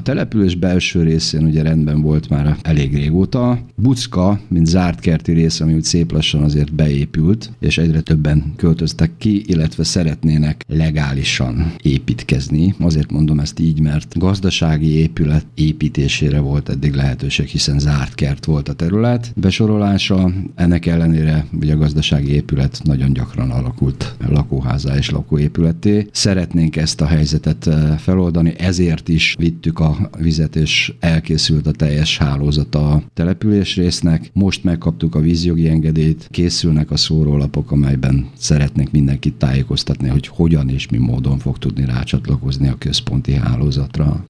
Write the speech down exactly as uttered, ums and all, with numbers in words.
település belső részén ugye rendben volt már elég régóta. Buczka, mint zárt kerti rész, ami úgy szép lassan azért beépült, és egyre többen költöztek ki, illetve szeretnének legálisan építkezni. Azért mondom ezt így, mert gazdasági épület építésére volt eddig lehetőség, hiszen zárt kert volt a terület besorolása. Ennek ellenére ugye a gazdasági épület nagyon gyakran alakult lakóházá és lakóépületté. Szeretnénk ezt a helyzetet feloldani, ezért is vittük a vizet, és elkészült a teljes hálózata a településrésznek. Most megkaptuk a vízjogi engedélyt, készülnek a szórólapok, amelyben szeretnék mindenkit tájékoztatni, hogy hogyan és mi módon fog tudni rácsatlakozni a központi hálózatra.